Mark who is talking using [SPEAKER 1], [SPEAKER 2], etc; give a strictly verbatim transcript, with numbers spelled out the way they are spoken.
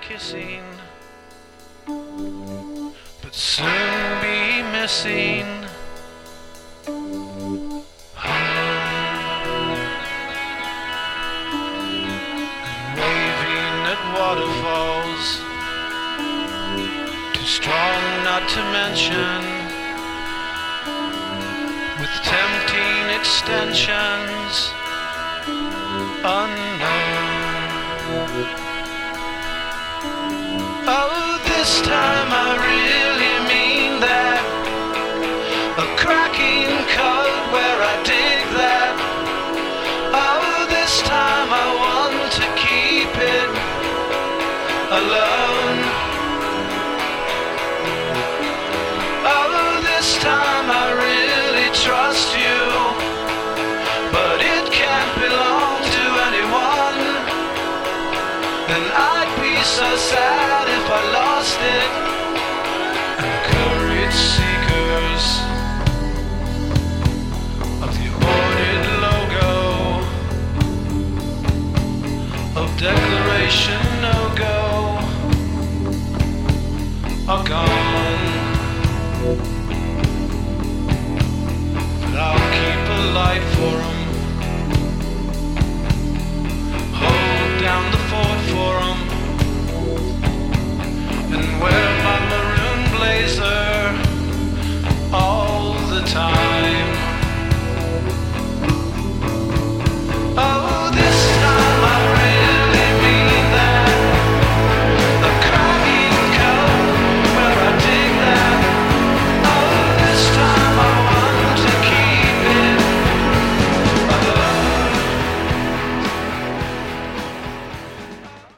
[SPEAKER 1] kissing, but soon be missing. Waterfalls, too strong not to mention, with tempting extensions unknown. Oh, this time I really mean that, a cracking code where I dig that. Oh, this time I want to keep it alone. Oh, this time I really trust you, but it can't belong to anyone. And I'd be so sad if I lost it. And courage seekers of the aborted logo of Declaration No-Go are gone, but I'll keep a light for 'em.